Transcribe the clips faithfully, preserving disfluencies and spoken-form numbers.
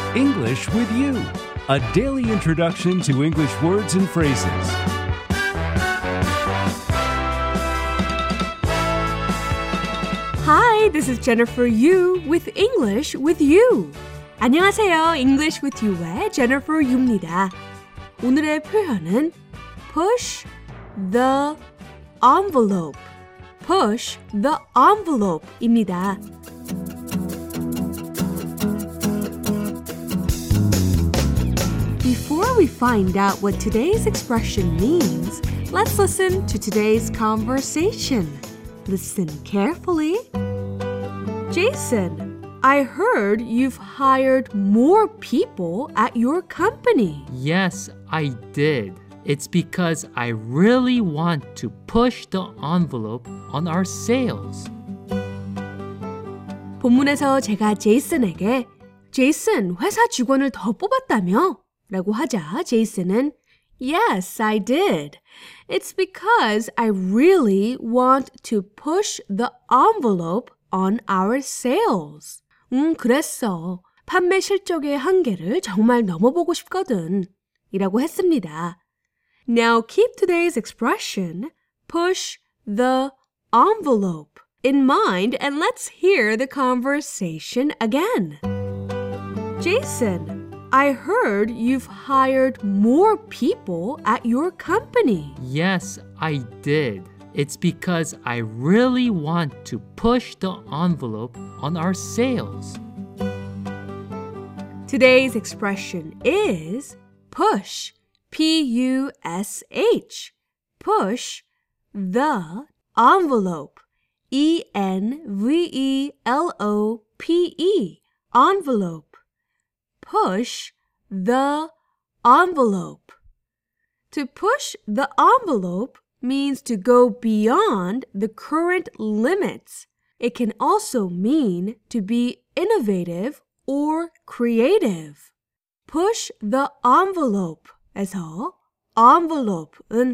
English with You, a daily introduction to English words and phrases. Hi, this is Jennifer Yu with English with You. 안녕하세요. English with You의 Jennifer Yu입니다. 오늘의 표현은 push the envelope. push the envelope입니다. Before we find out what today's expression means, let's listen to today's conversation. Listen carefully. Jason, I heard you've hired more people at your company. Yes, I did. It's because I really want to push the envelope on our sales. 본문에서 제가 제이슨에게 제이슨, 회사 직원을 더 뽑았다며? 라고 하자 제이슨은 Yes, I did. It's because I really want to push the envelope on our sales. 음, 그랬어. 판매 실적의 한계를 정말 넘어보고 싶거든. 이라고 했습니다. Now keep today's expression, push the envelope, in mind and let's hear the conversation again. Jason, I heard you've hired more people at your company. Yes, I did. It's because I really want to push the envelope on our sales. Today's expression is push, P U S H, push the envelope, E N V E L O P E, envelope. Push the envelope. To push the envelope means to go beyond the current limits. It can also mean to be innovative or creative. Push the envelope에서 envelope은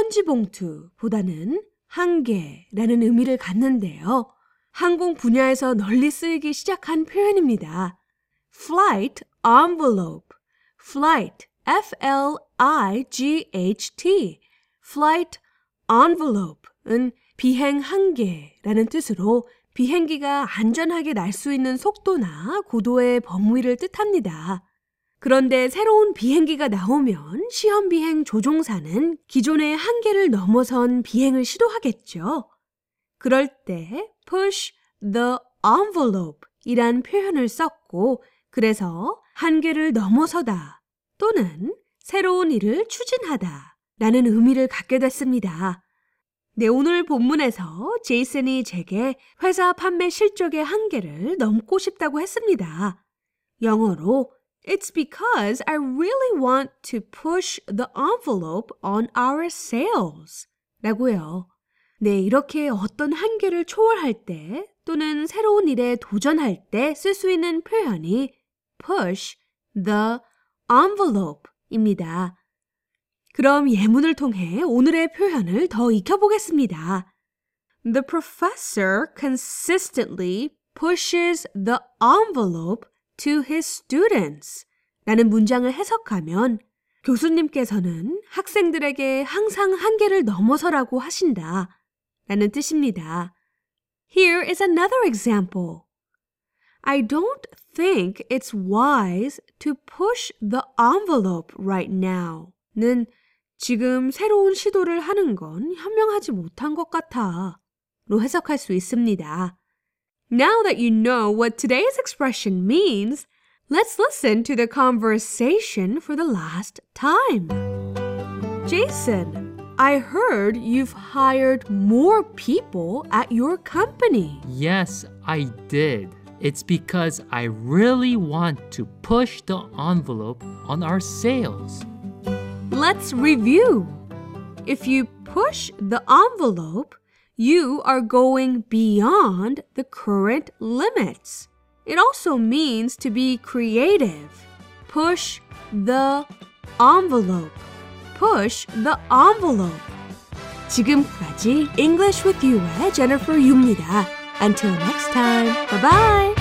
편지봉투보다는 한계라는 의미를 갖는데요. 항공 분야에서 널리 쓰이기 시작한 표현입니다. Flight envelope, flight, F L I G H T, flight envelope은 비행 한계라는 뜻으로 비행기가 안전하게 날 수 있는 속도나 고도의 범위를 뜻합니다. 그런데 새로운 비행기가 나오면 시험 비행 조종사는 기존의 한계를 넘어선 비행을 시도하겠죠. 그럴 때 push the envelope 이란 표현을 썼고 그래서 한계를 넘어서다 또는 새로운 일을 추진하다 라는 의미를 갖게 됐습니다. 네, 오늘 본문에서 제이슨이 제게 회사 판매 실적의 한계를 넘고 싶다고 했습니다. 영어로 It's because I really want to push the envelope on our sales 라고요. 네, 이렇게 어떤 한계를 초월할 때 또는 새로운 일에 도전할 때 쓸 수 있는 표현이 push the envelope입니다. 그럼 예문을 통해 오늘의 표현을 더 익혀보겠습니다. The professor consistently pushes the envelope to his students 라는 문장을 해석하면 교수님께서는 학생들에게 항상 한계를 넘어서라고 하신다 라는 뜻입니다. Here is another example. I don't think it's wise to push the envelope right now. 는 지금 새로운 시도를 하는 건 현명하지 못한 것 같아. 로 해석할 수 있습니다. Now that you know what today's expression means, let's listen to the conversation for the last time. Jason, I heard you've hired more people at your company. Yes, I did. It's because I really want to push the envelope on our sales. Let's review. If you push the envelope, you are going beyond the current limits. It also means to be creative. Push the envelope. Push the envelope. 지금까지 English with You의 Jennifer Yu입니다. Until next time, bye-bye!